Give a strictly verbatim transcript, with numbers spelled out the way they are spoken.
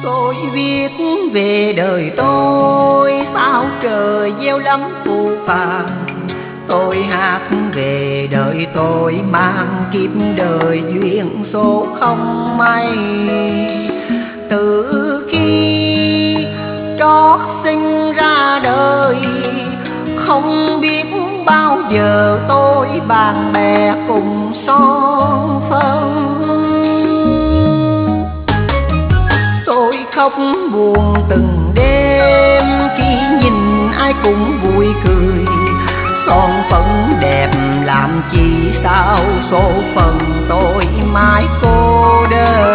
Tôi viết về đời tôi, sao trời gieo lắm phù phàng. Tôi hát về đời tôi, mang kiếp đời duyên số không may. Từ khi trót sinh ra đời, không biết bao giờ tôi bạn bè cùng son phân. Tôi khóc buồn từng đêm khi nhìn ai cũng vui cười. Son phấn đẹp làm chi sao số phận tôi mãi cô đơn.